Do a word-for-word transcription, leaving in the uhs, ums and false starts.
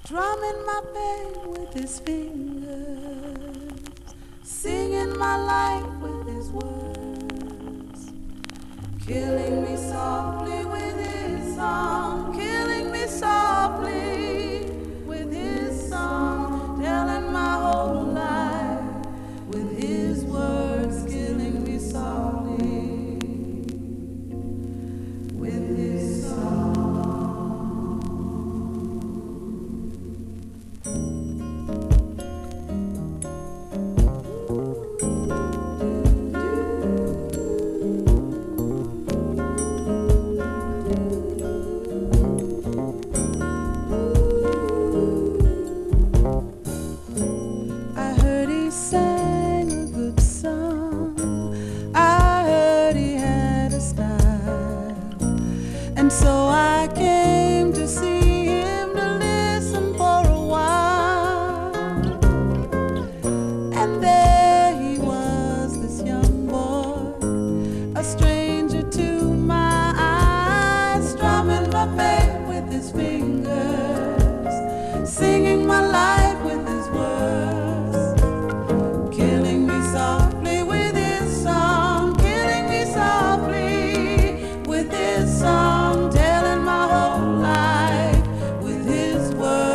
drumming my pain with his fingers, singing my life with his words, killing me softly with his song, killing me softly with his song, telling my whole life with his words, killing me softly with his song. Sang a good song. I heard he had a style, and so I came to see him to listen for a while. And there he was, this young boy, a stranger.